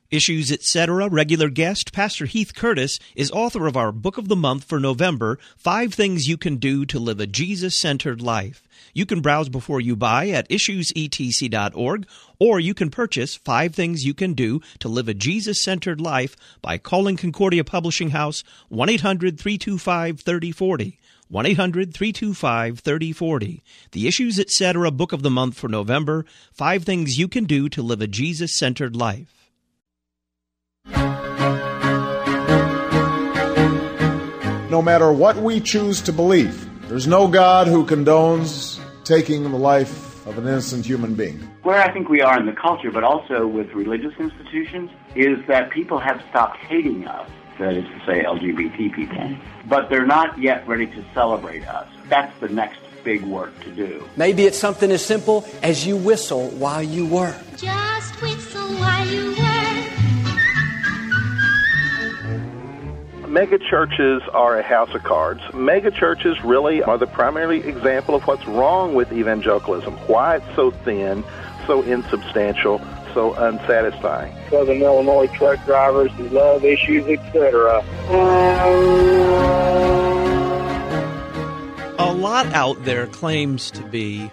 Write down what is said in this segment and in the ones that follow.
Issues, Etc. regular guest, Pastor Heath Curtis, is author of our Book of the Month for November, 5 Things You Can Do to Live a Jesus-Centered Life. You can browse before you buy at issuesetc.org, or you can purchase 5 Things You Can Do to Live a Jesus-Centered Life by calling Concordia Publishing House 1-800-325-3040. 1-800-325-3040. The Issues, Etc. Book of the Month for November, 5 Things You Can Do to Live a Jesus-Centered Life. No matter what we choose to believe, there's no God who condones taking the life of an innocent human being. Where I think we are in the culture, but also with religious institutions, is that people have stopped hating us, that is to say LGBT people, but they're not yet ready to celebrate us. That's the next big work to do. Maybe it's something as simple as you whistle while you work. Just whistle while you work. Megachurches are a house of cards. Megachurches really are the primary example of what's wrong with evangelicalism, why it's so thin, so insubstantial, so unsatisfying. Southern Illinois truck drivers who love Issues, Etc. A lot out there claims to be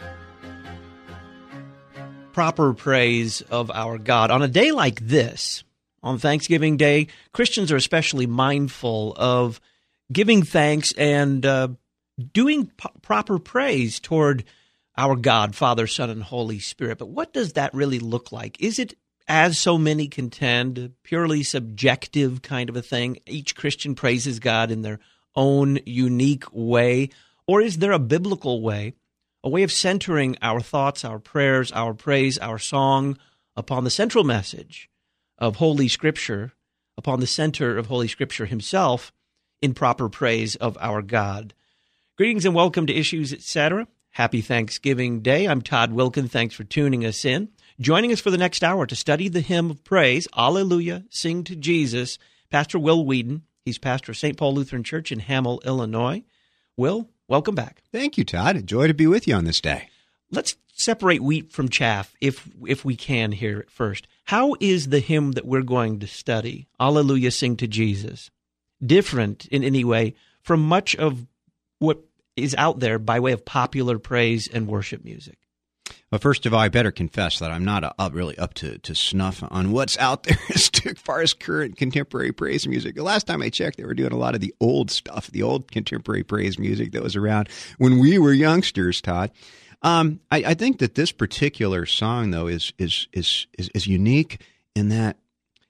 proper praise of our God. On a day like this, on Thanksgiving Day, Christians are especially mindful of giving thanks and doing proper praise toward our God, Father, Son, and Holy Spirit. But what does that really look like? Is it, as so many contend, a purely subjective kind of a thing? Each Christian praises God in their own unique way? Or is there a biblical way, a way of centering our thoughts, our prayers, our praise, our song upon the central message of Holy Scripture, upon the center of Holy Scripture himself, in proper praise of our God? Greetings and welcome to Issues, Etc. Happy Thanksgiving Day. I'm Todd Wilkin. Thanks for tuning us in. Joining us for the next hour to study the hymn of praise, Alleluia, Sing to Jesus, Pastor Will Whedon. He's pastor of St. Paul Lutheran Church in Hamel, Illinois. Will, welcome back. Thank you, Todd. A joy to be with you on this day. Let's separate wheat from chaff, if we can, here at first. How is the hymn that we're going to study, Alleluia, Sing to Jesus, different in any way from much of what is out there by way of popular praise and worship music? Well, first of all, I better confess that I'm not really up to snuff on what's out there as far as current contemporary praise music. The last time I checked, they were doing a lot of the old stuff, the old contemporary praise music that was around when we were youngsters, Todd. I think that this particular song, though, is unique in that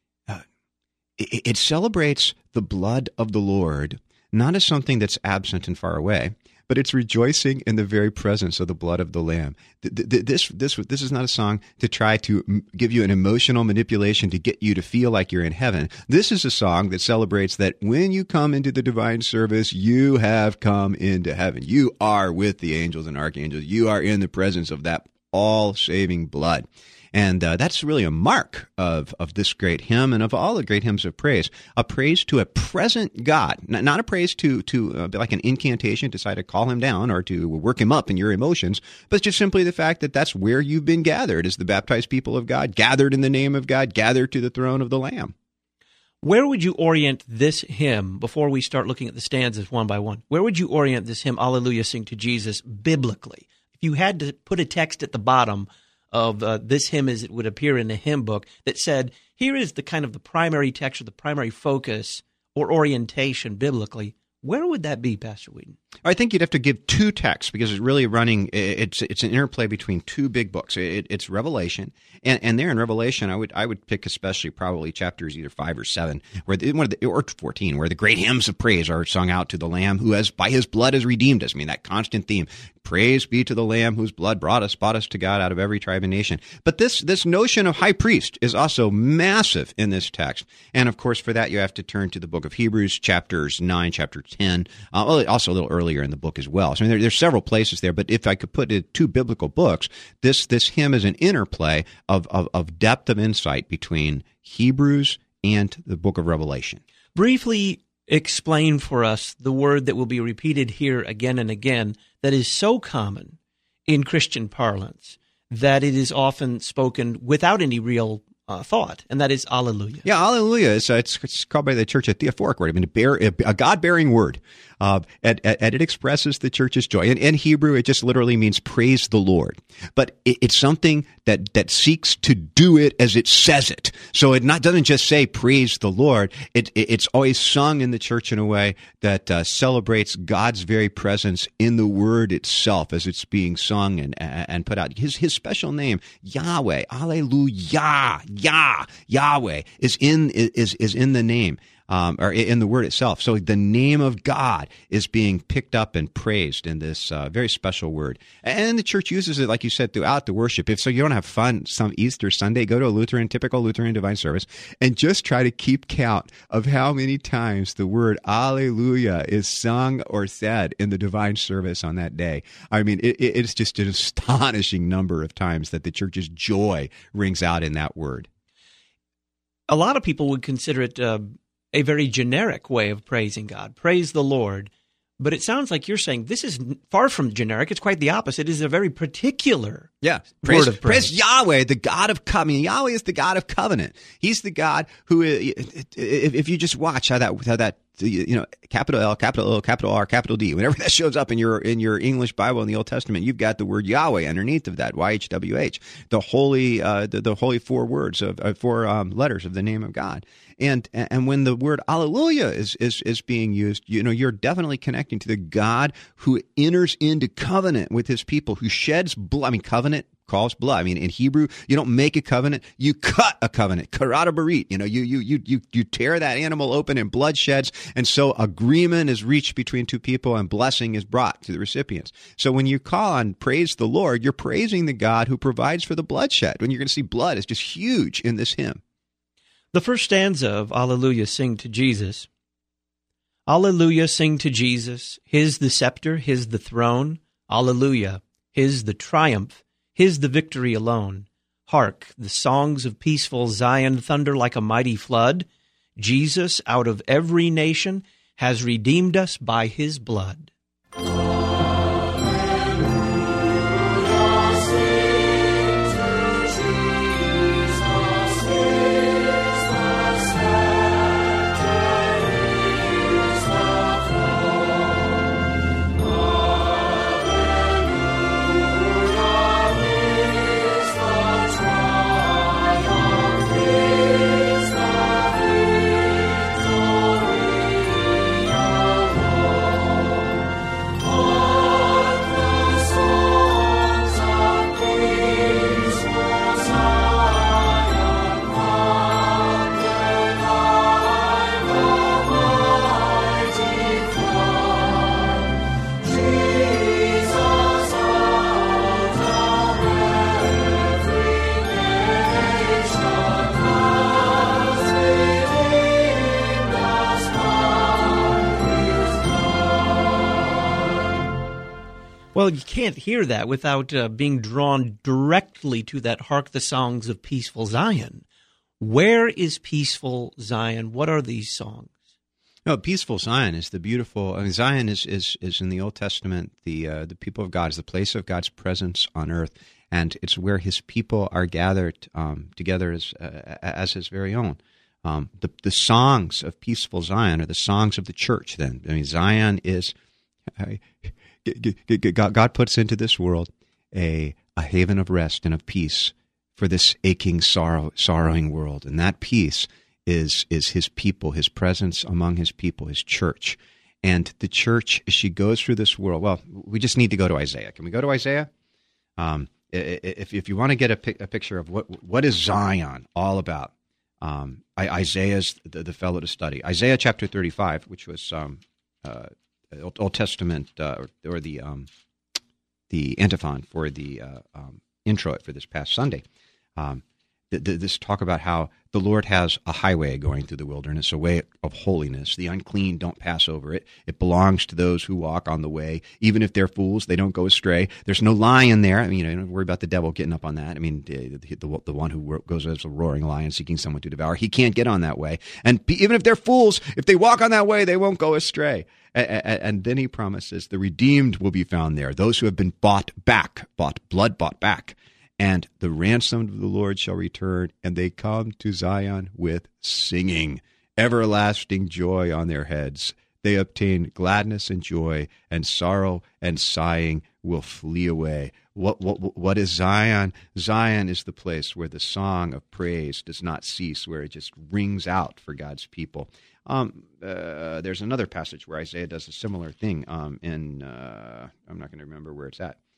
it celebrates the blood of the Lord, not as something that's absent and far away, but it's rejoicing in the very presence of the blood of the Lamb. This is not a song to try to give you an emotional manipulation to get you to feel like you're in heaven. This is a song that celebrates that when you come into the divine service, you have come into heaven. You are with the angels and archangels. You are in the presence of that all-saving blood. And that's really a mark of this great hymn and of all the great hymns of praise. A praise to a present God, not a praise to be like an incantation to try to call him down or to work him up in your emotions, but just simply the fact that that's where you've been gathered as the baptized people of God, gathered in the name of God, gathered to the throne of the Lamb. Where would you orient this hymn, before we start looking at the stanzas one by one, where would you orient this hymn, Alleluia, Sing to Jesus, biblically? If you had to put a text at the bottom of this hymn as it would appear in a hymn book that said, here is the kind of the primary text or the primary focus or orientation biblically, where would that be, Pastor Whedon? I think you'd have to give two texts because it's really running. It's an interplay between two big books. It's Revelation, and there in Revelation, I would pick especially probably chapters either 5 or 7, or 14, where the great hymns of praise are sung out to the Lamb who has by His blood has redeemed us. I mean, that constant theme: praise be to the Lamb whose blood bought us to God out of every tribe and nation. But this notion of high priest is also massive in this text, and of course, for that you have to turn to the book of Hebrews, chapters 9, chapter 10, also a little earlier in the book as well. So I mean, there's several places there, but if I could put it two biblical books, this hymn is an interplay of depth of insight between Hebrews and the book of Revelation. Briefly explain for us the word that will be repeated here again and again that is so common in Christian parlance that it is often spoken without any real thought, and that is Alleluia. Yeah, Alleluia. It's called by the church a theophoric word. I mean, a God-bearing word. And it expresses the church's joy. In Hebrew, it just literally means praise the Lord. But it's something that seeks to do it as it says it. So it doesn't just say praise the Lord. It's always sung in the church in a way that celebrates God's very presence in the word itself as it's being sung and put out. His special name, Yahweh, Alleluia, Yahweh is in the name. Or in the word itself. So the name of God is being picked up and praised in this very special word. And the church uses it, like you said, throughout the worship. If so you don't have fun some Easter Sunday, go to a typical Lutheran divine service, and just try to keep count of how many times the word Alleluia is sung or said in the divine service on that day. I mean, it's just an astonishing number of times that the church's joy rings out in that word. A lot of people would consider it a very generic way of praising God. Praise the Lord. But it sounds like you're saying this is far from generic. It's quite the opposite. It is a very particular word of praise. Praise Yahweh, the God of covenant. Yahweh is the God of covenant. He's the God who, if you just watch how that capital L, capital O, capital R, capital D, whenever that shows up in your English Bible in the Old Testament, you've got the word Yahweh underneath of that, YHWH, the holy, the holy four words of four letters of the name of God. And when the word Alleluia is being used, you're definitely connecting to the God who enters into covenant with his people, who sheds blood. I mean, covenant calls blood. I mean, in Hebrew, you don't make a covenant, you cut a covenant. Karata barit. You tear that animal open and blood sheds, and so agreement is reached between two people and blessing is brought to the recipients. So when you call on praise the Lord, you're praising the God who provides for the bloodshed. When you're going to see blood is just huge in this hymn. The first stanza of Alleluia, sing to Jesus. Alleluia, sing to Jesus. His the scepter, his the throne. Alleluia, his the triumph, his the victory alone. Hark, the songs of peaceful Zion thunder like a mighty flood. Jesus, out of every nation, has redeemed us by his blood. Well, you can't hear that without being drawn directly to that Hark the Songs of Peaceful Zion. Where is Peaceful Zion? What are these songs? No, Peaceful Zion is the beautiful. I mean, Zion is in the Old Testament. The people of God is the place of God's presence on earth, and it's where His people are gathered together as His very own. The songs of Peaceful Zion are the songs of the church. Then, I mean, Zion is. God puts into this world a haven of rest and of peace for this aching, sorrowing world. And that peace is His people, His presence among His people, His church. And the church, as she goes through this world, well, we just need to go to Isaiah. Can we go to Isaiah? If you want to get a picture of what is Zion all about, Isaiah's the fellow to study. Isaiah chapter 35, which was Old Testament, or the antiphon for the intro for this past Sunday. This talk about how the Lord has a highway going through the wilderness, a way of holiness. The unclean don't pass over it. It belongs to those who walk on the way. Even if they're fools, they don't go astray. There's no lion there. I mean, don't worry about the devil getting up on that. I mean, the one who goes as a roaring lion seeking someone to devour, he can't get on that way. And even if they're fools, if they walk on that way, they won't go astray. And then he promises the redeemed will be found there, those who have been bought back, blood bought back. And the ransomed of the Lord shall return, and they come to Zion with singing, everlasting joy on their heads. They obtain gladness and joy, and sorrow and sighing will flee away. What is Zion? Zion is the place where the song of praise does not cease, where it just rings out for God's people. There's another passage where Isaiah does a similar thing I'm not going to remember where it's at.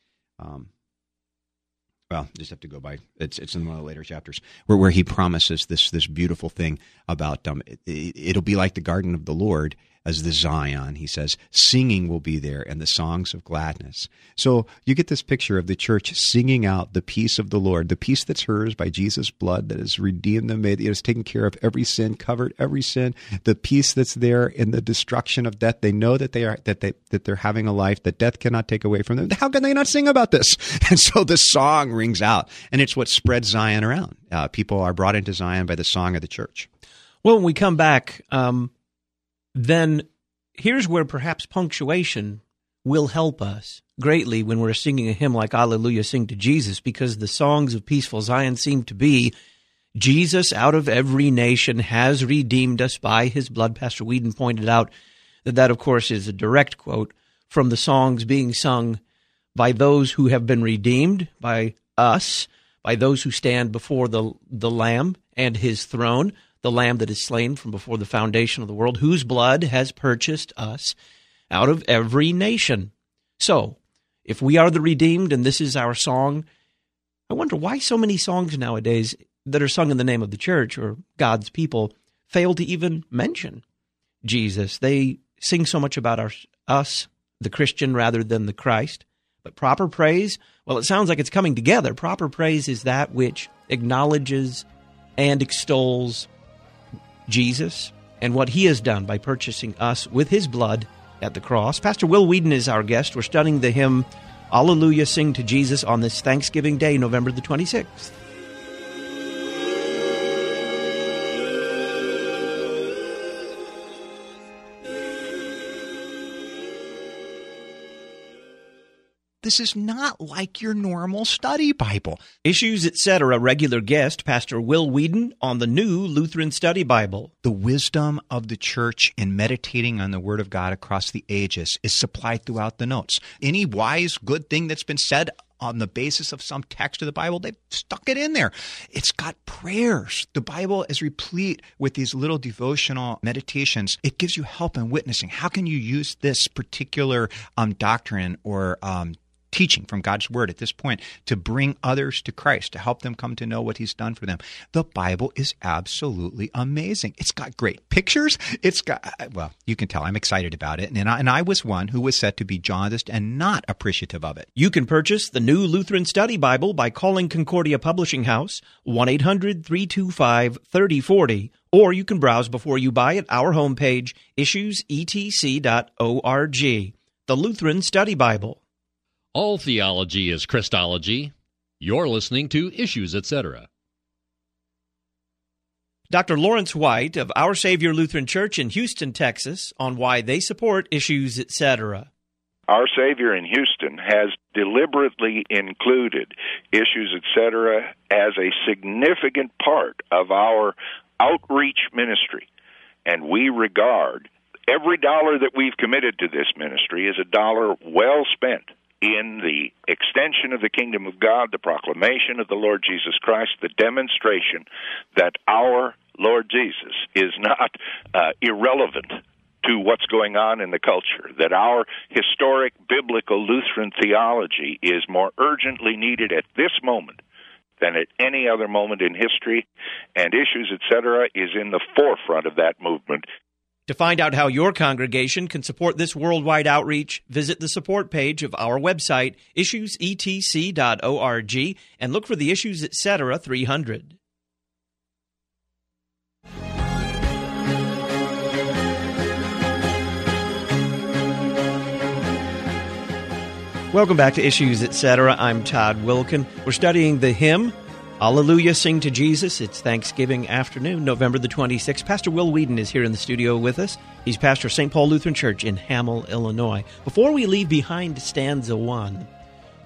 Well, just have to go by. It's in one of the later chapters where he promises this beautiful thing about it'll be like the garden of the Lord as the Zion. He says singing will be there and the songs of gladness. So you get this picture of the church singing out the peace of the Lord, the peace that's hers by Jesus' blood that has redeemed them, that has taken care of every sin, covered every sin. The peace that's there in the destruction of death. They know that they're having a life that death cannot take away from them. How can they not sing about this? And so the song rings out, and it's what spreads Zion around. People are brought into Zion by the song of the church. Well, when we come back, then here's where perhaps punctuation will help us greatly when we're singing a hymn like Alleluia, Sing to Jesus, because the songs of Peaceful Zion seem to be, Jesus out of every nation has redeemed us by his blood. Pastor Whedon pointed out that, of course, is a direct quote from the songs being sung by those who have been redeemed, by us, by those who stand before the Lamb and his throne, the Lamb that is slain from before the foundation of the world, whose blood has purchased us out of every nation. So, if we are the redeemed and this is our song, I wonder why so many songs nowadays that are sung in the name of the church or God's people fail to even mention Jesus. They sing so much about us, the Christian, rather than the Christ. But proper praise, well, it sounds like it's coming together. Proper praise is that which acknowledges and extols Jesus and what he has done by purchasing us with his blood at the cross. Pastor Will Whedon is our guest. We're studying the hymn, Alleluia, Sing to Jesus, on this Thanksgiving Day, November the 26th. This is not like your normal study Bible. Issues, Etc. regular guest, Pastor Will Whedon, on the new Lutheran Study Bible. The wisdom of the church in meditating on the Word of God across the ages is supplied throughout the notes. Any wise, good thing that's been said on the basis of some text of the Bible, they've stuck it in there. It's got prayers. The Bible is replete with these little devotional meditations. It gives you help in witnessing. How can you use this particular doctrine or teaching from God's Word at this point to bring others to Christ, to help them come to know what he's done for them? The Bible is absolutely amazing. It's got great pictures. It's got, well, you can tell I'm excited about it. And I was one who was said to be jaundiced and not appreciative of it. You can purchase the new Lutheran Study Bible by calling Concordia Publishing House, 1-800-325-3040, or you can browse before you buy at our homepage, issuesetc.org. The Lutheran Study Bible. All theology is Christology. You're listening to Issues, Etc. Dr. Lawrence White of Our Savior Lutheran Church in Houston, Texas, on why they support Issues, Etc. Our Savior in Houston has deliberately included Issues, Etc. as a significant part of our outreach ministry, and we regard every dollar that we've committed to this ministry as a dollar well spent in the extension of the kingdom of God, the proclamation of the Lord Jesus Christ, the demonstration that our Lord Jesus is not irrelevant to what's going on in the culture, that our historic biblical Lutheran theology is more urgently needed at this moment than at any other moment in history, and Issues, Etc. is in the forefront of that movement. To find out how your congregation can support this worldwide outreach, visit the support page of our website, issuesetc.org, and look for the Issues, Etc. 300. Welcome back to Issues, Etc. I'm Todd Wilkin. We're studying the hymn, Alleluia, Sing to Jesus. It's Thanksgiving afternoon, November the 26th. Pastor Will Whedon is here in the studio with us. He's pastor of St. Paul Lutheran Church in Hamel, Illinois. Before we leave behind stanza 1,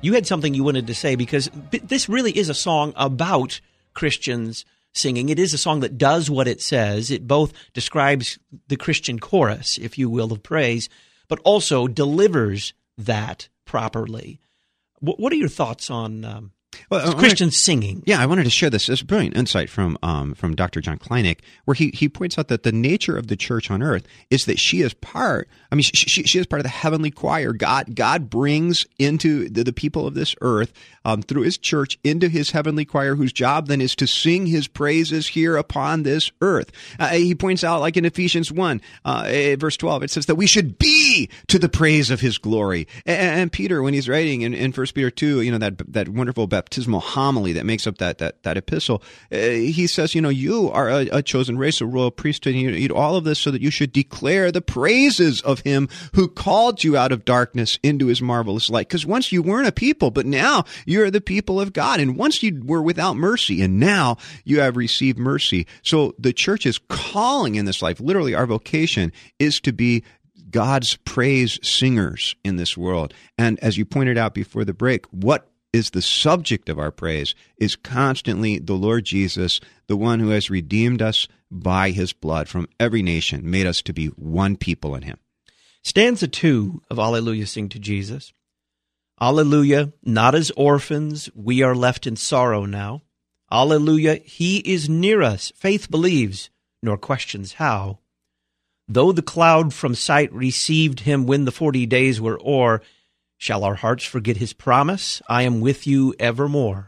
You had something you wanted to say, because this really is a song about Christians singing. It is a song that does what it says. It both describes the Christian chorus, if you will, of praise, but also delivers that properly. What are your thoughts on Christians singing? Yeah, I wanted to share this. This brilliant insight from Dr. John Kleinig, where he points out that the nature of the church on earth is that she is part. I mean, she is part of the heavenly choir. God brings into the people of this earth through His church into His heavenly choir, whose job then is to sing His praises here upon this earth. He points out, like in Ephesians 1, verse 12, it says that we should be to the praise of His glory. And Peter, when he's writing in 1 Peter 2, that wonderful baptismal homily that makes up that epistle, he says, you are a chosen race, a royal priesthood, and you eat all of this so that you should declare the praises of Him who called you out of darkness into His marvelous light. Because once you weren't a people, but now you're the people of God. And once you were without mercy, and now you have received mercy. So the church's calling in this life, literally our vocation, is to be God's praise singers in this world. And as you pointed out before the break, what is the subject of our praise is constantly the Lord Jesus, the one who has redeemed us by His blood from every nation, made us to be one people in Him. Stanza 2 of Alleluia Sing to Jesus. Alleluia, not as orphans, we are left in sorrow now. Alleluia, He is near us, faith believes, nor questions how. Though the cloud from sight received Him when the 40 days were o'er, shall our hearts forget His promise? I am with you evermore.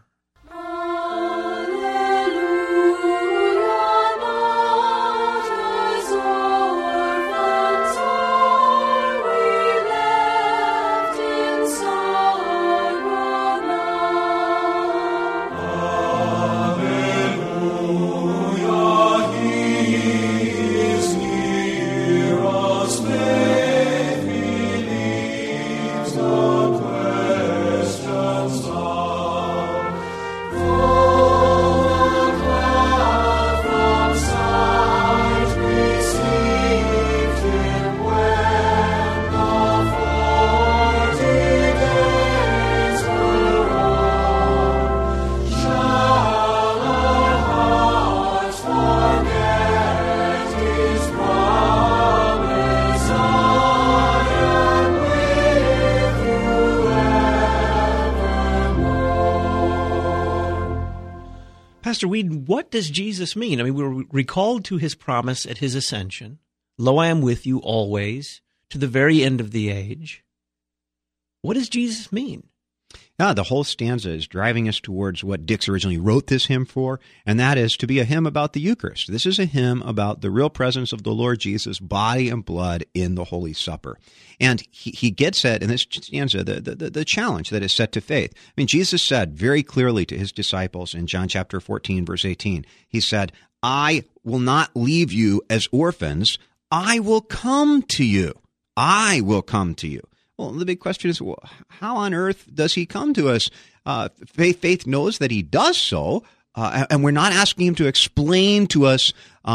Pastor Weed, what does Jesus mean? I mean, we're recalled to His promise at His ascension. Lo, I am with you always, to the very end of the age. What does Jesus mean? The whole stanza is driving us towards what Dix originally wrote this hymn for, and that is to be a hymn about the Eucharist. This is a hymn about the real presence of the Lord Jesus, body and blood in the Holy Supper. And he gets at, in this stanza, the challenge that is set to faith. I mean, Jesus said very clearly to His disciples in John chapter 14, verse 18, He said, I will not leave you as orphans. I will come to you. I will come to you. Well, the big question is, how on earth does He come to us? Faith knows that He does so, and we're not asking Him to explain to us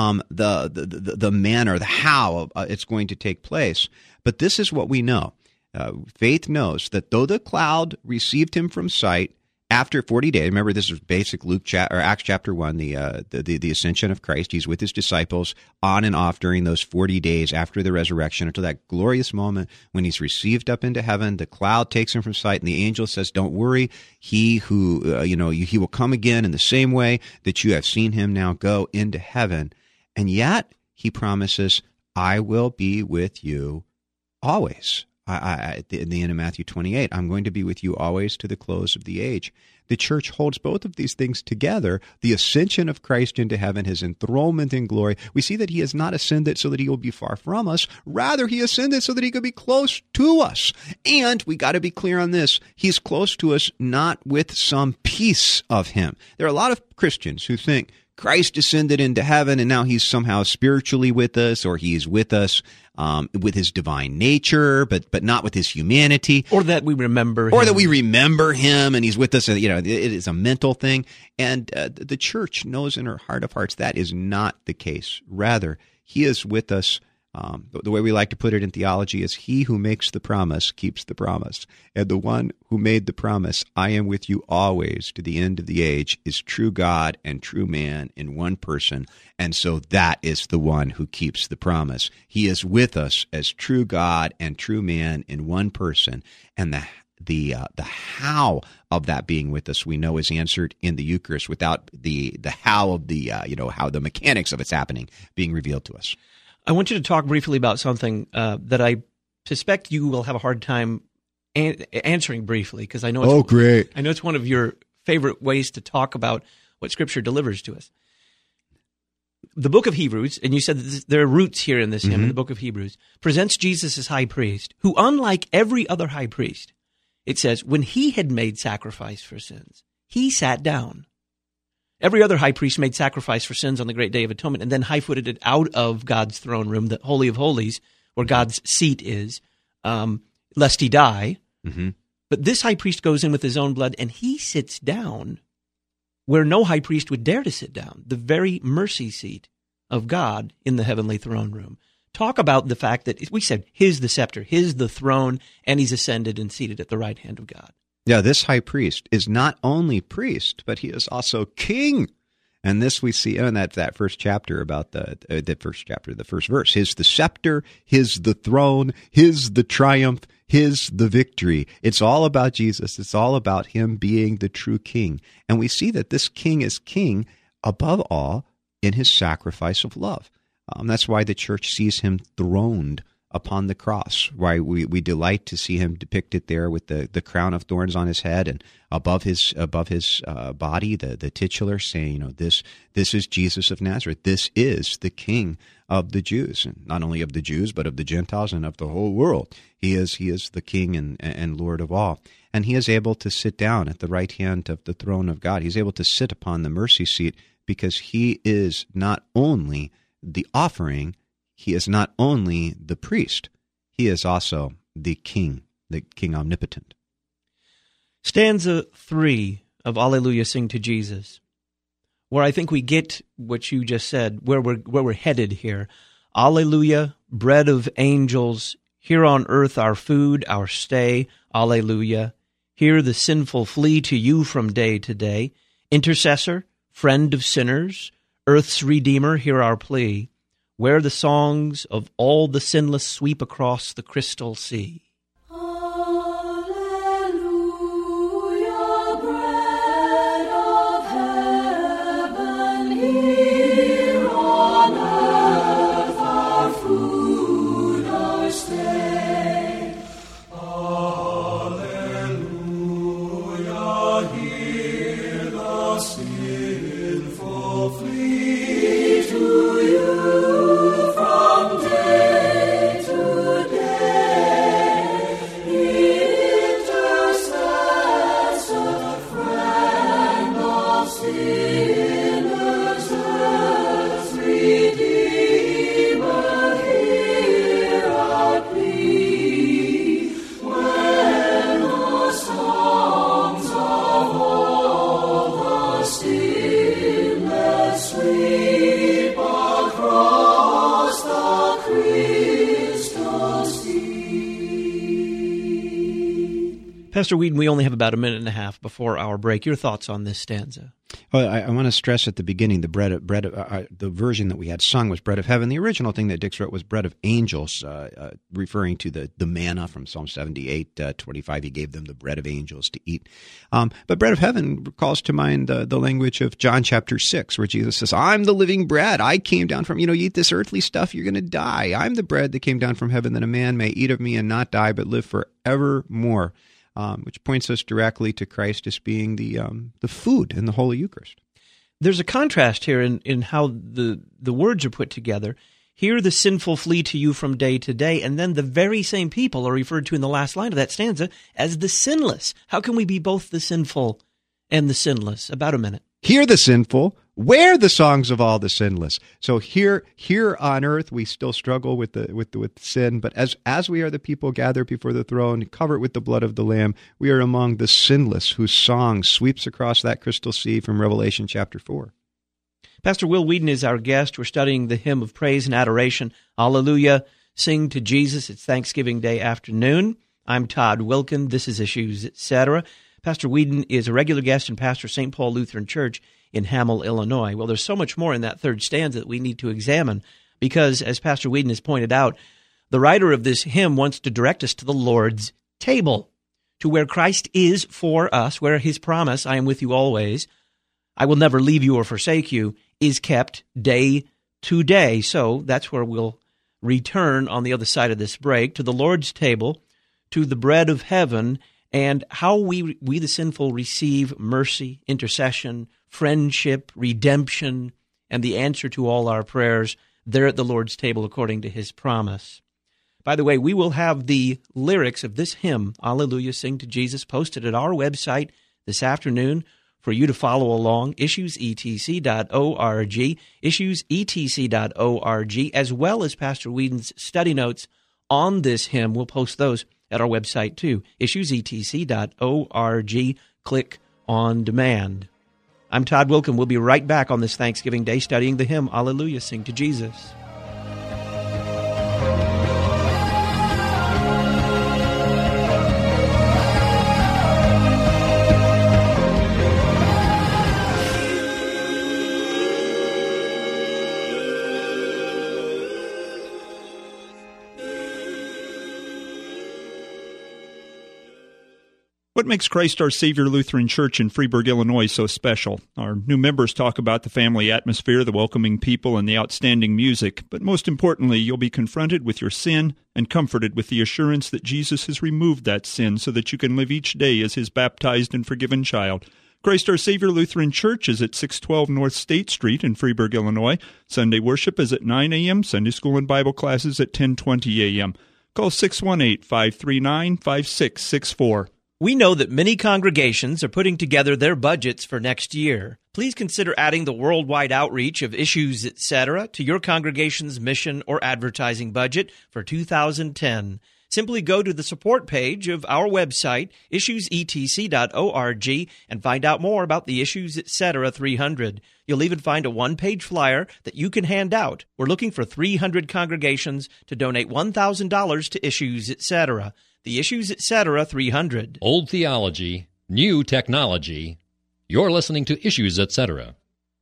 the manner, the how it's going to take place. But this is what we know. Faith knows that though the cloud received Him from sight after 40 days, remember this is basic Acts chapter 1, the ascension of Christ. He's with His disciples on and off during those 40 days after the resurrection until that glorious moment when He's received up into heaven. The cloud takes Him from sight, and the angel says, "Don't worry, He who He will come again in the same way that you have seen Him now go into heaven." And yet He promises, "I will be with you always." At the end of Matthew 28, I'm going to be with you always to the close of the age. The church holds both of these things together, the ascension of Christ into heaven, His enthronement in glory. We see that He has not ascended so that He will be far from us. Rather, He ascended so that He could be close to us. And we got to be clear on this. He's close to us not with some piece of Him. There are a lot of Christians who think Christ ascended into heaven and now He's somehow spiritually with us, or He's with us with His divine nature, but not with His humanity. Or that we remember Him. Or that we remember Him and He's with us. It is a mental thing. And the church knows in her heart of hearts that is not the case. Rather, He is with us The way we like to put it in theology is he who makes the promise keeps the promise. And the one who made the promise, I am with you always to the end of the age, is true God and true man in one person. And so that is the one who keeps the promise. He is with us as true God and true man in one person. And the how of that being with us, we know, is answered in the Eucharist without the how of the how the mechanics of it's happening being revealed to us. I want you to talk briefly about something that I suspect you will have a hard time answering briefly, because I know great. I know it's one of your favorite ways to talk about what Scripture delivers to us. The book of Hebrews, and you said that there are roots here in this hymn, in the book of Hebrews, presents Jesus as high priest, who, unlike every other high priest, it says, when he had made sacrifice for sins, he sat down. Every other high priest made sacrifice for sins on the great day of atonement and then high-footed it out of God's throne room, the Holy of Holies, where God's seat is, lest he die. Mm-hmm. But this high priest goes in with his own blood, and he sits down where no high priest would dare to sit down, the very mercy seat of God in the heavenly throne room. Talk about the fact that we said his the scepter, his the throne, and he's ascended and seated at the right hand of God. Yeah, this high priest is not only priest, but he is also king. And this we see in that first chapter about the first verse. His the scepter, his the throne, his the triumph, his the victory. It's all about Jesus. It's all about him being the true king. And we see that this king is king above all in his sacrifice of love. That's why the church sees him throned upon the cross, why we delight to see him depicted there with the crown of thorns on his head, and above his body the titular saying, this is Jesus of Nazareth. This is the King of the Jews, and not only of the Jews but of the Gentiles and of the whole world. He is the King and Lord of all, and he is able to sit down at the right hand of the throne of God. He's able to sit upon the mercy seat because he is not only the offering. He is not only the priest, he is also the king omnipotent. Stanza 3 of Alleluia, Sing to Jesus, where I think we get what you just said, where we're headed here. Alleluia, bread of angels, here on earth our food, our stay. Alleluia, here the sinful flee to you from day to day. Intercessor, friend of sinners, earth's redeemer, hear our plea. Where the songs of all the sinless sweep across the crystal sea. Alleluia, bread of heaven, here on earth our food, our stay. Alleluia, hear the sinful flee to you. Pastor Whedon, we only have about a minute and a half before our break. Your thoughts on this stanza? Well, I want to stress at the beginning the version that we had sung was bread of heaven. The original thing that Dix wrote was bread of angels, referring to the manna from Psalm 78:25. He gave them the bread of angels to eat. But bread of heaven calls to mind the language of John chapter 6, where Jesus says, "I'm the living bread. I came down from, you eat this earthly stuff, you're going to die. I'm the bread that came down from heaven, that a man may eat of me and not die, but live forevermore." Which points us directly to Christ as being the food in the Holy Eucharist. There's a contrast here in how the words are put together. Here the sinful flee to you from day to day, and then the very same people are referred to in the last line of that stanza as the sinless. How can we be both the sinful and the sinless? About a minute. Hear the sinful, wear the songs of all the sinless. So here on earth we still struggle with sin, but as we are the people gathered before the throne, covered with the blood of the Lamb, we are among the sinless, whose song sweeps across that crystal sea from Revelation chapter 4. Pastor Will Whedon is our guest. We're studying the hymn of praise and adoration, Alleluia, Sing to Jesus. It's Thanksgiving Day afternoon. I'm Todd Wilkin. This is Issues, Etc. Pastor Whedon is a regular guest and pastor of St. Paul Lutheran Church in Hamel, Illinois. Well, there's so much more in that third stanza that we need to examine because, as Pastor Whedon has pointed out, the writer of this hymn wants to direct us to the Lord's table, to where Christ is for us, where his promise, I am with you always, I will never leave you or forsake you, is kept day to day. So that's where we'll return on the other side of this break, to the Lord's table, to the bread of heaven, and how we the sinful receive mercy, intercession, friendship, redemption, and the answer to all our prayers there at the Lord's table according to his promise. By the way, we will have the lyrics of this hymn, Alleluia, Sing to Jesus, posted at our website this afternoon for you to follow along, issuesetc.org, issuesetc.org, as well as Pastor Whedon's study notes on this hymn. We'll post those at our website too, issuesetc.org. Click on demand. I'm Todd Wilkin. We'll be right back on this Thanksgiving Day studying the hymn, Alleluia, Sing to Jesus. What makes Christ Our Savior Lutheran Church in Freeburg, Illinois so special? Our new members talk about the family atmosphere, the welcoming people, and the outstanding music. But most importantly, you'll be confronted with your sin and comforted with the assurance that Jesus has removed that sin so that you can live each day as his baptized and forgiven child. Christ Our Savior Lutheran Church is at 612 North State Street in Freeburg, Illinois. Sunday worship is at 9 a.m., Sunday school and Bible classes at 10:20 a.m. Call 618-539-5664. We know that many congregations are putting together their budgets for next year. Please consider adding the worldwide outreach of Issues, Etc. to your congregation's mission or advertising budget for 2010. Simply go to the support page of our website, issuesetc.org, and find out more about the Issues, Etc. 300. You'll even find a one-page flyer that you can hand out. We're looking for 300 congregations to donate $1,000 to Issues, Etc. The Issues, Etc. 300. Old theology, new technology. You're listening to Issues, Etc.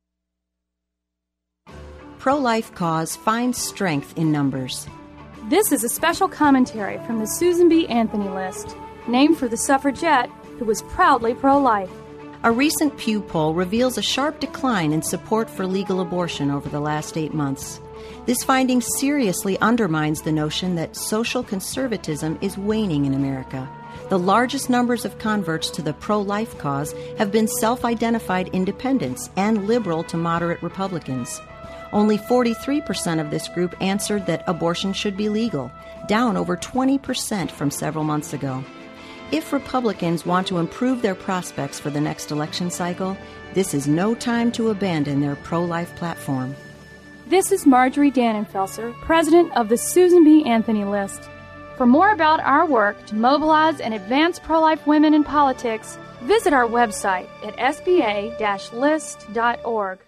Pro-life cause finds strength in numbers. This is a special commentary from the Susan B. Anthony List, named for the suffragette who was proudly pro-life. A recent Pew poll reveals a sharp decline in support for legal abortion over the last 8 months. This finding seriously undermines the notion that social conservatism is waning in America. The largest numbers of converts to the pro-life cause have been self-identified independents and liberal to moderate Republicans. Only 43% of this group answered that abortion should be legal, down over 20% from several months ago. If Republicans want to improve their prospects for the next election cycle, this is no time to abandon their pro-life platform. This is Marjorie Dannenfelser, president of the Susan B. Anthony List. For more about our work to mobilize and advance pro-life women in politics, visit our website at sba-list.org.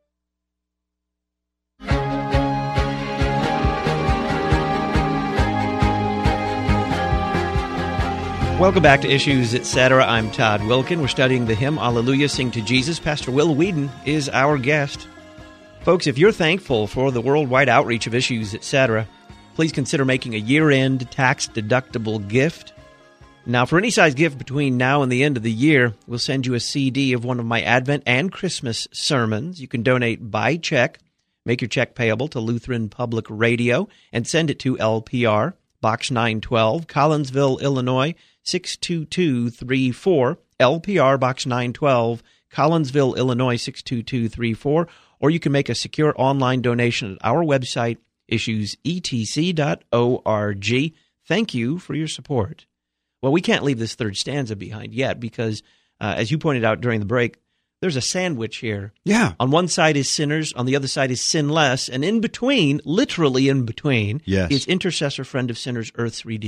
Welcome back to Issues, Etc. I'm Todd Wilkin. We're studying the hymn, Alleluia, Sing to Jesus. Pastor Will Whedon is our guest. Folks, if you're thankful for the worldwide outreach of Issues, Etc., please consider making a year-end tax-deductible gift. Now, for any size gift between now and the end of the year, we'll send you a CD of one of my Advent and Christmas sermons. You can donate by check, make your check payable to Lutheran Public Radio, and send it to LPR, Box 912, Collinsville, Illinois, 62234, LPR, Box 912, Collinsville, Illinois, 62234, or you can make a secure online donation at our website, issuesetc.org. Thank you for your support. Well, we can't leave this third stanza behind yet because, as you pointed out during the break, there's a sandwich here. Yeah. On one side is sinners, on the other side is sinless, and in between, literally in between, yes, is intercessor, friend of sinners, earth's Redeemer.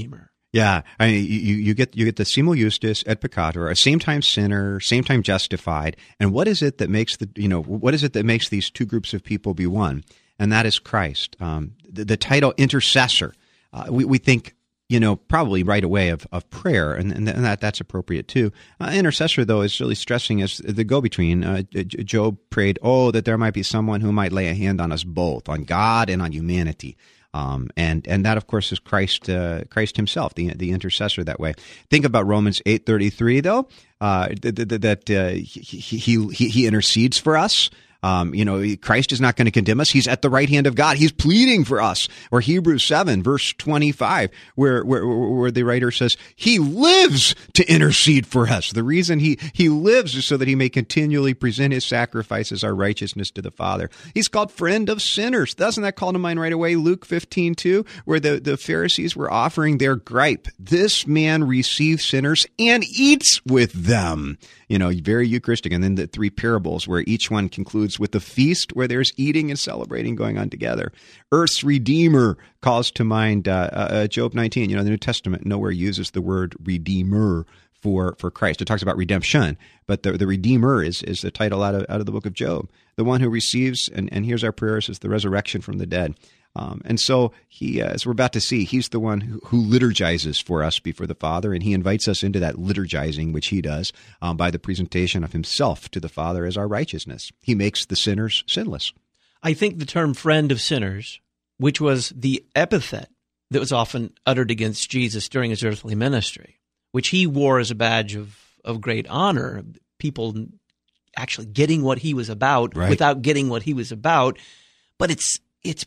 Yeah, I mean, you get the simul justus et peccator, a same time sinner, same time justified. And what is it that makes these two groups of people be one? And that is Christ. The title intercessor. We think, probably right away of prayer, and that's appropriate too. Intercessor, though, is really stressing as the go-between. Job prayed, that there might be someone who might lay a hand on us both, on God and on humanity. And that, of course, is Christ himself, the intercessor that way. Think about Romans 8:33, though, that he intercedes for us. Christ is not going to condemn us. He's at the right hand of God. He's pleading for us. Or Hebrews 7, verse 25, where the writer says, he lives to intercede for us. The reason he lives is so that he may continually present his sacrifice as our righteousness to the Father. He's called friend of sinners. Doesn't that call to mind right away Luke 15:2, where the Pharisees were offering their gripe? This man receives sinners and eats with them. Very Eucharistic. And then the three parables where each one concludes with a feast where there's eating and celebrating going on together. Earth's Redeemer calls to mind Job 19. The New Testament nowhere uses the word Redeemer for Christ. It talks about redemption, but the Redeemer is the title out of the book of Job. The one who receives and hears our prayers is the resurrection from the dead. And so he, as we're about to see, he's the one who liturgizes for us before the Father, and he invites us into that liturgizing, which he does by the presentation of himself to the Father as our righteousness. He makes the sinners sinless. I think the term friend of sinners, which was the epithet that was often uttered against Jesus during his earthly ministry, which he wore as a badge of great honor, people actually getting what he was about without getting what he was about, but it's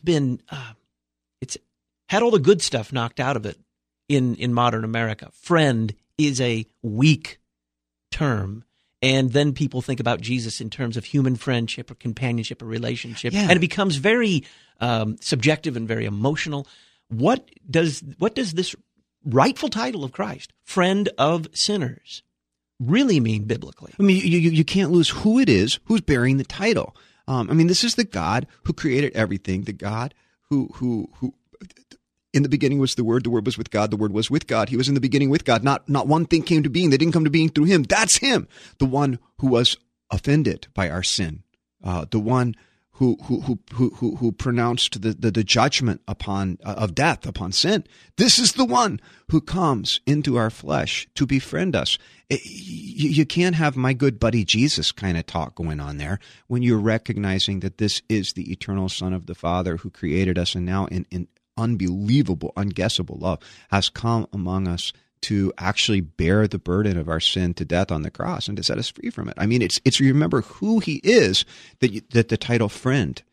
had all the good stuff knocked out of it in modern America. Friend is a weak term. And then people think about Jesus in terms of human friendship or companionship or relationship. Yeah. And it becomes very subjective and very emotional. What does this rightful title of Christ, friend of sinners, really mean biblically? I mean, you can't lose who it is who's bearing the title. This is the God who created everything, the God who in the beginning was the Word was with God, the Word was with God, he was in the beginning with God. Not one thing came to being that didn't come to being through him. That's him, the one who was offended by our sin, the one who pronounced the judgment of death upon sin. This is the one who comes into our flesh to befriend us. You can't have my good buddy Jesus kind of talk going on there when you're recognizing that this is the eternal Son of the Father who created us and now in unbelievable, unguessable love has come among us to actually bear the burden of our sin to death on the cross and to set us free from it. I mean, it's remember who he is that the title friend,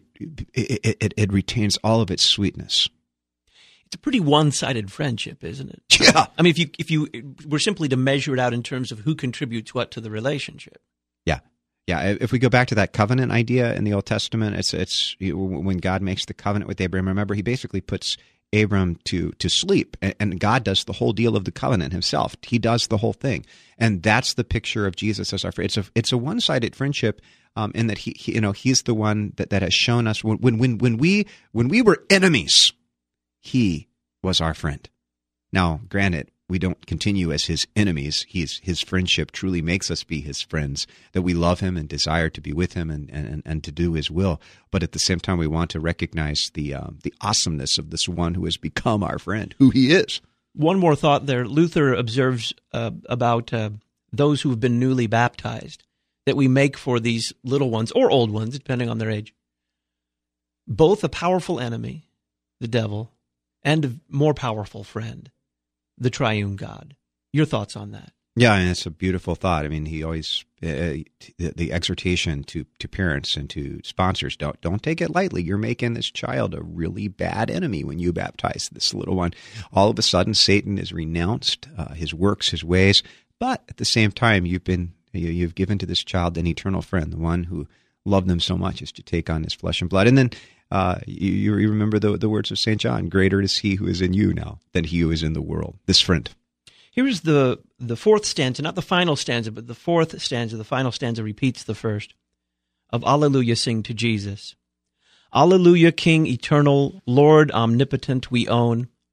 it retains all of its sweetness. It's a pretty one-sided friendship, isn't it? Yeah. I mean, if you were simply to measure it out in terms of who contributes what to the relationship. Yeah. Yeah, if we go back to that covenant idea in the Old Testament, it's when God makes the covenant with Abraham. Remember, he basically puts Abram to sleep, and God does the whole deal of the covenant himself. He does the whole thing, and that's the picture of Jesus as our friend. It's a one-sided friendship, in that he's the one that has shown us when we were enemies, he was our friend. Now, granted, we don't continue as his enemies. His friendship truly makes us be his friends, that we love him and desire to be with him and to do his will. But at the same time, we want to recognize the awesomeness of this one who has become our friend, who he is. One more thought there. Luther observes about those who have been newly baptized, that we make for these little ones, or old ones, depending on their age, both a powerful enemy, the devil, and a more powerful friend, the triune God. Your thoughts on that? Yeah, and it's a beautiful thought. I mean, he always the exhortation to parents and to sponsors, don't take it lightly. You're making this child a really bad enemy when you baptize this little one. All of a sudden, Satan is renounced, his works, his ways, but at the same time, you've given to this child an eternal friend, the one who loved them so much as to take on his flesh and blood. And then you remember the words of St. John, greater is he who is in you now than he who is in the world, this friend. Here's the fourth stanza, not the final stanza, but the fourth stanza. The final stanza repeats the first of Alleluia, sing to Jesus. Alleluia, King eternal, Lord omnipotent we own,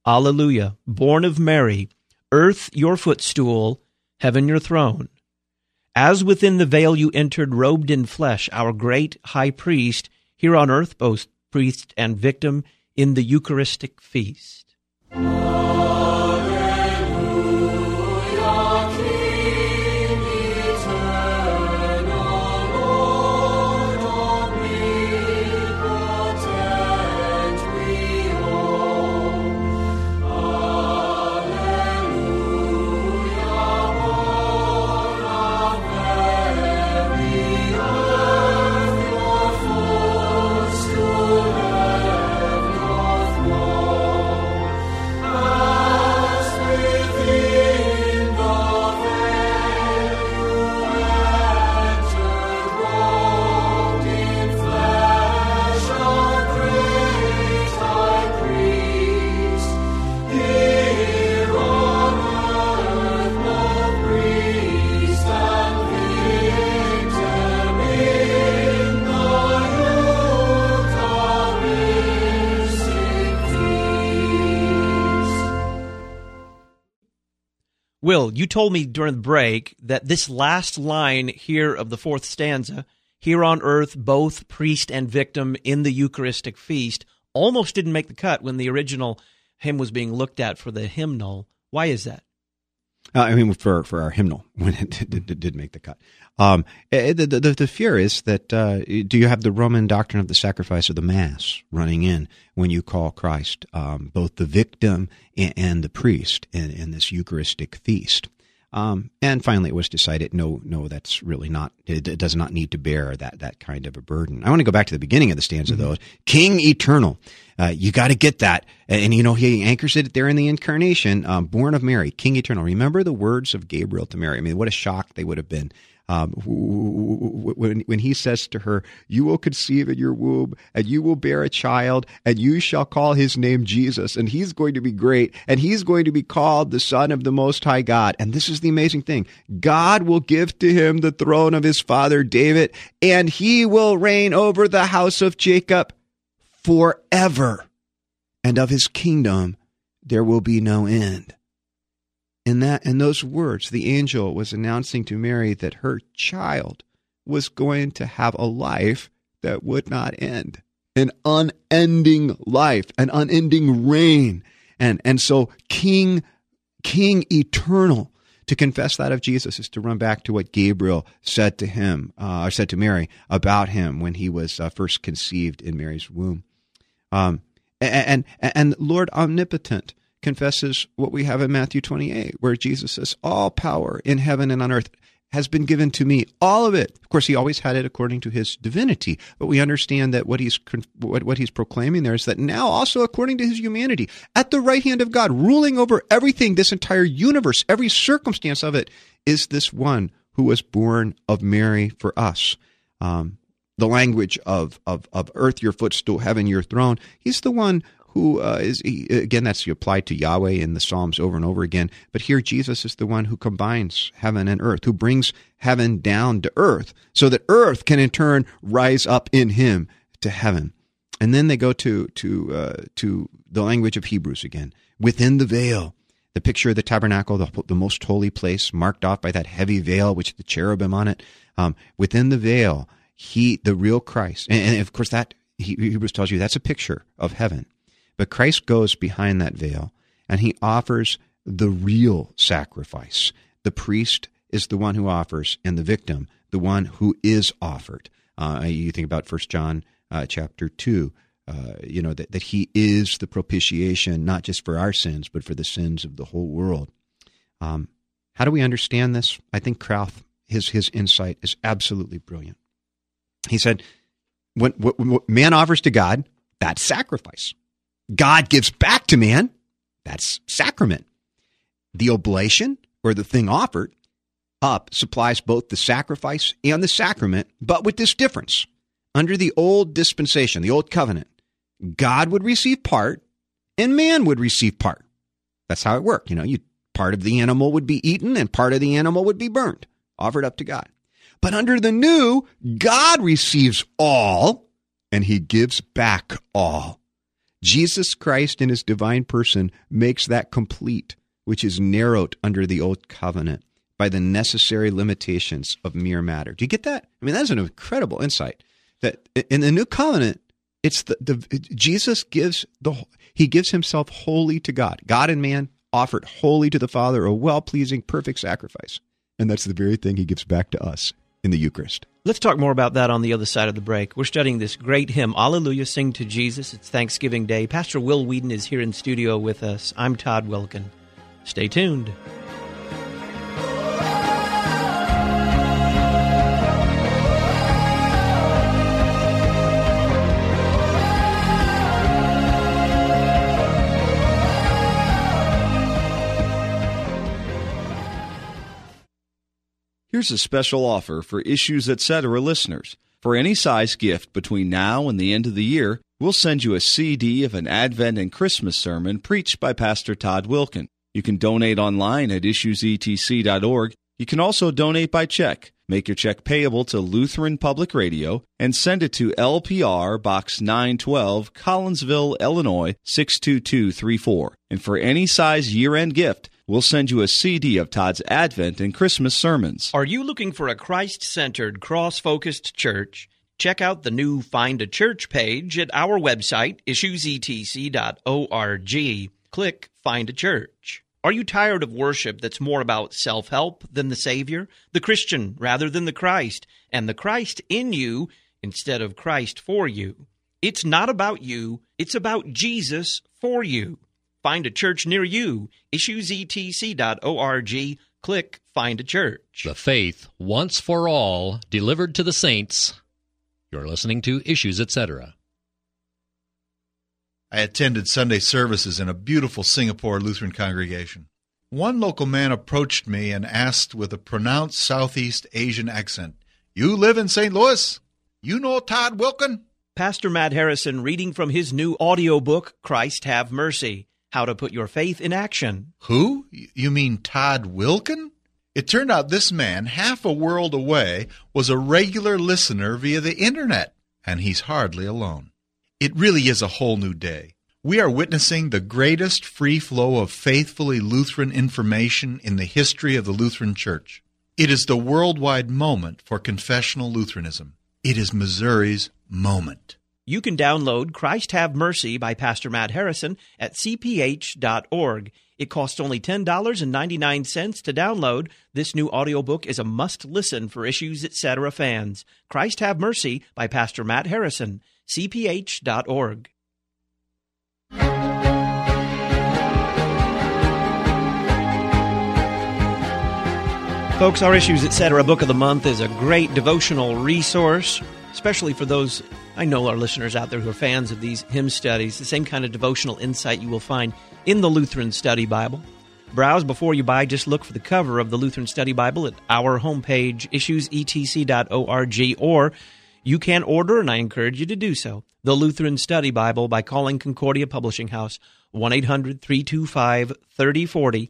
Alleluia, born of Mary, earth your footstool, heaven your throne. As within the veil you entered, robed in flesh, our great high priest, here on earth both priest and victim in the Eucharistic feast. Will, you told me during the break that this last line here of the fourth stanza, here on earth both priest and victim in the Eucharistic feast, almost didn't make the cut when the original hymn was being looked at for the hymnal. Why is that? For our hymnal, when it did make the cut. The fear is that, do you have the Roman doctrine of the sacrifice of the Mass running in when you call Christ both the victim and the priest in this Eucharistic feast? And finally it was decided, no, that's really not, it does not need to bear that kind of a burden. I want to go back to the beginning of the stanza, though. King eternal. You got to get that. And, he anchors it there in the incarnation, born of Mary, King eternal. Remember the words of Gabriel to Mary. I mean, what a shock they would have been. When he says to her, you will conceive in your womb, and you will bear a child, and you shall call his name Jesus, and he's going to be great, and he's going to be called the Son of the Most High God. And this is the amazing thing. God will give to him the throne of his father David, and he will reign over the house of Jacob forever, and of his kingdom there will be no end. In those words, the angel was announcing to Mary that her child was going to have a life that would not end, an unending life, an unending reign. And so King eternal, to confess that of Jesus is to run back to what Gabriel said to him, or said to Mary about him when he was first conceived in Mary's womb. And Lord omnipotent confesses what we have in Matthew 28, where Jesus says, all power in heaven and on earth has been given to me, all of it. Of course, he always had it according to his divinity, but we understand that what he's proclaiming there is that now also according to his humanity, at the right hand of God, ruling over everything, this entire universe, every circumstance of it, is this one who was born of Mary for us. The language of earth your footstool, heaven your throne. He's the one who again, that's applied to Yahweh in the Psalms over and over again. But here Jesus is the one who combines heaven and earth, who brings heaven down to earth so that earth can in turn rise up in him to heaven. And then they go to the language of Hebrews again. Within the veil, the picture of the tabernacle, the most holy place, marked off by that heavy veil, which the cherubim on it. Within the veil, the real Christ. And of course, that Hebrews tells you that's a picture of heaven. But Christ goes behind that veil, and he offers the real sacrifice. The priest is the one who offers, and the victim, the one who is offered. You think about 1 John chapter 2, that he is the propitiation, not just for our sins, but for the sins of the whole world. How do we understand this? I think Krauth, his insight is absolutely brilliant. He said, when man offers to God, that's sacrifice. God gives back to man, that's sacrament. The oblation, or the thing offered up, supplies both the sacrifice and the sacrament, but with this difference. Under the old dispensation, the old covenant, God would receive part and man would receive part. That's how it worked. Part of the animal would be eaten and part of the animal would be burned, offered up to God. But under the new, God receives all and he gives back all. Jesus Christ in his divine person makes that complete, which is narrowed under the old covenant by the necessary limitations of mere matter. Do you get that? I mean, that's an incredible insight. That in the new covenant, it's Jesus gives himself wholly to God. God and man offered wholly to the Father, a well-pleasing, perfect sacrifice. And that's the very thing he gives back to us in the Eucharist. Let's talk more about that on the other side of the break. We're studying this great hymn, Alleluia, Sing to Jesus. It's Thanksgiving Day. Pastor Will Whedon is here in studio with us. I'm Todd Wilkin. Stay tuned. Here's a special offer for Issues Etc. listeners. For any size gift between now and the end of the year, we'll send you a CD of an Advent and Christmas sermon preached by Pastor Todd Wilkin. You can donate online at issuesetc.org. You can also donate by check. Make your check payable to Lutheran Public Radio and send it to LPR Box 912, Collinsville, Illinois 62234. And for any size year-end gift, we'll send you a CD of Todd's Advent and Christmas sermons. Are you looking for a Christ-centered, cross-focused church? Check out the new Find a Church page at our website, issuesetc.org. Click Find a Church. Are you tired of worship that's more about self-help than the Savior, the Christian rather than the Christ, and the Christ in you instead of Christ for you? It's not about you, it's about Jesus for you. Find a church near you. issuesetc.org. Click Find a Church. The faith, once for all, delivered to the saints. You're listening to Issues Etc. I attended Sunday services in a beautiful Singapore Lutheran congregation. One local man approached me and asked with a pronounced Southeast Asian accent, "You live in St. Louis? You know Todd Wilkin?" Pastor Matt Harrison reading from his new audiobook, Christ Have Mercy, How to Put Your Faith in Action. Who? You mean Todd Wilkin? It turned out this man, half a world away, was a regular listener via the internet, and he's hardly alone. It really is a whole new day. We are witnessing the greatest free flow of faithfully Lutheran information in the history of the Lutheran Church. It is the worldwide moment for confessional Lutheranism. It is Missouri's moment. You can download Christ Have Mercy by Pastor Matt Harrison at cph.org. It costs only $10.99 to download. This new audiobook is a must-listen for Issues Etc. fans. Christ Have Mercy by Pastor Matt Harrison, cph.org. Folks, our Issues Etc. Book of the Month is a great devotional resource, especially for those, I know our listeners out there who are fans of these hymn studies, the same kind of devotional insight you will find in the Lutheran Study Bible. Browse before you buy. Just look for the cover of the Lutheran Study Bible at our homepage, issuesetc.org, or you can order, and I encourage you to do so, the Lutheran Study Bible by calling Concordia Publishing House, 1-800-325-3040,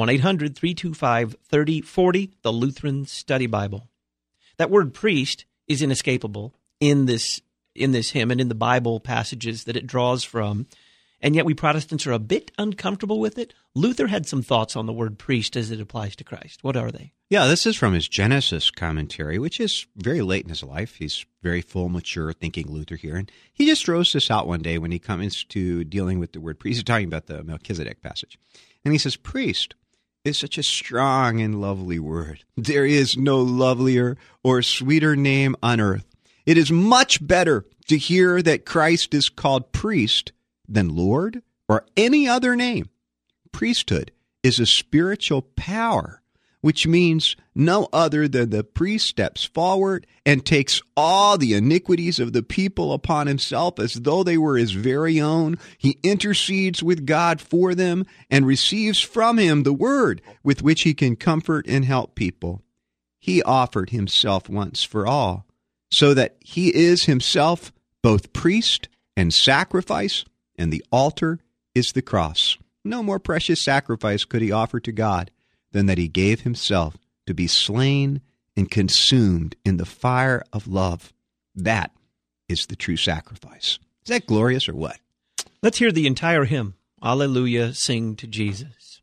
1-800-325-3040, the Lutheran Study Bible. That word priest is inescapable in this hymn and in the Bible passages that it draws from, and yet we Protestants are a bit uncomfortable with it. Luther had some thoughts on the word priest as it applies to Christ. What are they? Yeah, this is from his Genesis commentary, which is very late in his life. He's very full, mature, thinking Luther here. And he just throws this out one day when he comes to dealing with the word priest. He's talking about the Melchizedek passage. And he says, priest is such a strong and lovely word. There is no lovelier or sweeter name on earth. It is much better to hear that Christ is called priest than Lord or any other name. Priesthood is a spiritual power, which means no other than the priest steps forward and takes all the iniquities of the people upon himself as though they were his very own. He intercedes with God for them and receives from him the word with which he can comfort and help people. He offered himself once for all, so that he is himself both priest and sacrifice, and the altar is the cross. No more precious sacrifice could he offer to God than that he gave himself to be slain and consumed in the fire of love. That is the true sacrifice. Is that glorious or what? Let's hear the entire hymn, Alleluia, Sing to Jesus.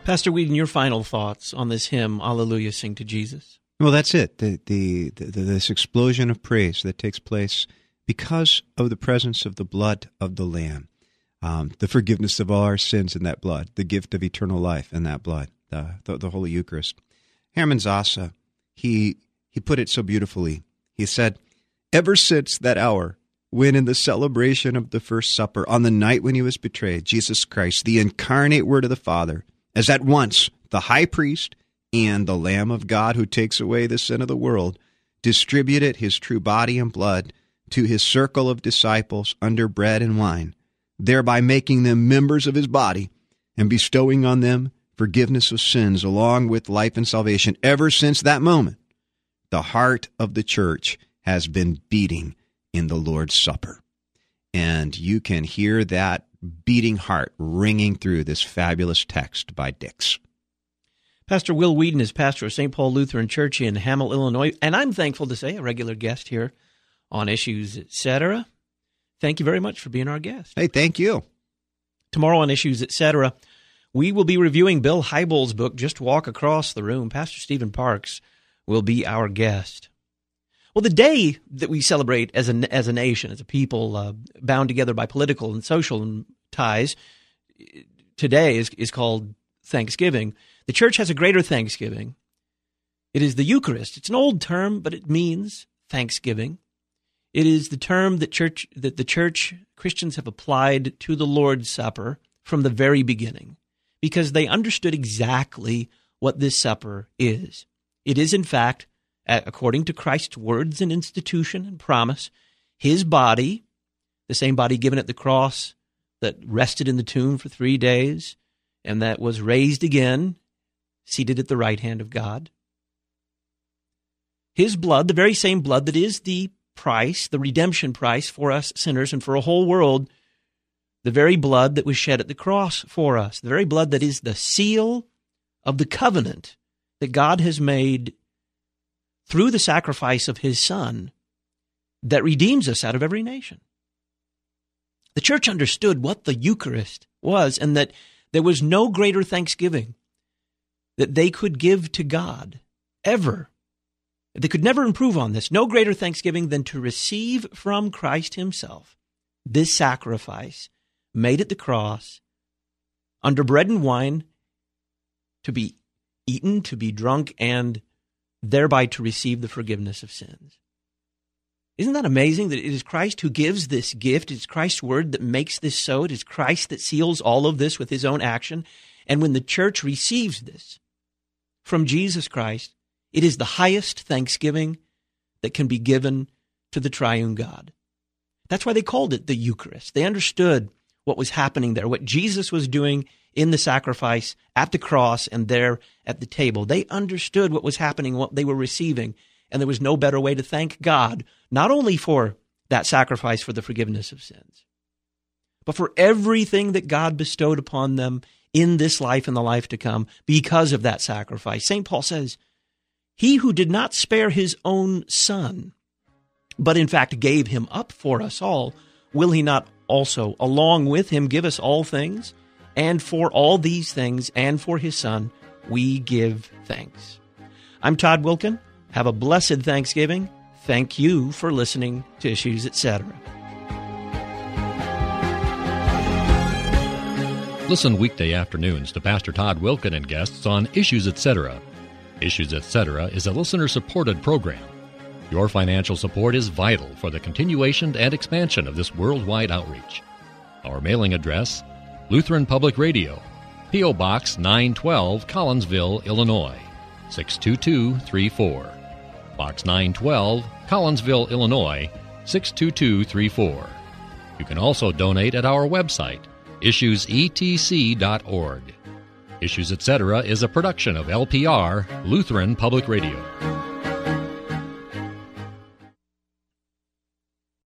Pastor Whedon, your final thoughts on this hymn, Alleluia, Sing to Jesus. Well, that's it. This explosion of praise that takes place because of the presence of the blood of the Lamb, the forgiveness of all our sins in that blood, the gift of eternal life in that blood, the Holy Eucharist. Hermann Zasse, he put it so beautifully. He said, "Ever since that hour when in the celebration of the First Supper, on the night when he was betrayed, Jesus Christ, the incarnate Word of the Father, as at once the high priest and the Lamb of God who takes away the sin of the world, distributed his true body and blood to his circle of disciples under bread and wine, thereby making them members of his body and bestowing on them forgiveness of sins along with life and salvation. Ever since that moment, the heart of the church has been beating in the Lord's Supper." And you can hear that beating heart ringing through this fabulous text by Dix. Pastor Will Whedon is pastor of St. Paul Lutheran Church in Hamel, Illinois, and I'm thankful to say a regular guest here on Issues, Etc. Thank you very much for being our guest. Hey, thank you. Tomorrow on Issues, Etc., we will be reviewing Bill Hybels' book, Just Walk Across the Room. Pastor Stephen Parks will be our guest. Well, the day that we celebrate as a nation, as a people bound together by political and social ties, today is called Thanksgiving. The church has a greater Thanksgiving. It is the Eucharist. It's an old term, but it means thanksgiving. It is the term that the church Christians have applied to the Lord's Supper from the very beginning, because they understood exactly what this supper is. It is, in fact, according to Christ's words and institution and promise, his body, the same body given at the cross that rested in the tomb for 3 days and that was raised again, seated at the right hand of God. His blood, the very same blood that is the price, the redemption price for us sinners and for a whole world, the very blood that was shed at the cross for us, the very blood that is the seal of the covenant that God has made through the sacrifice of his Son that redeems us out of every nation. The church understood what the Eucharist was and that there was no greater thanksgiving that they could give to God ever. They could never improve on this. No greater thanksgiving than to receive from Christ himself this sacrifice made at the cross under bread and wine, to be eaten, to be drunk, and thereby to receive the forgiveness of sins. Isn't that amazing that it is Christ who gives this gift? It is Christ's word that makes this so. It is Christ that seals all of this with his own action. And when the church receives this from Jesus Christ, it is the highest thanksgiving that can be given to the triune God. That's why they called it the Eucharist. They understood what was happening there, what Jesus was doing in the sacrifice at the cross and there at the table. They understood what was happening, what they were receiving, and there was no better way to thank God, not only for that sacrifice for the forgiveness of sins, but for everything that God bestowed upon them in this life and the life to come because of that sacrifice. St. Paul says, "He who did not spare his own Son, but in fact gave him up for us all, will he not also, along with him, give us all things? And for all these things, and for his Son, we give thanks." I'm Todd Wilken. Have a blessed Thanksgiving. Thank you for listening to Issues, Etc. Listen weekday afternoons to Pastor Todd Wilken and guests on Issues, Etc. Issues, Etc. is a listener-supported program. Your financial support is vital for the continuation and expansion of this worldwide outreach. Our mailing address, Lutheran Public Radio, P.O. Box 912, Collinsville, Illinois, 62234. Box 912, Collinsville, Illinois, 62234. You can also donate at our website, issuesetc.org. Issues, Etc. is a production of LPR, Lutheran Public Radio.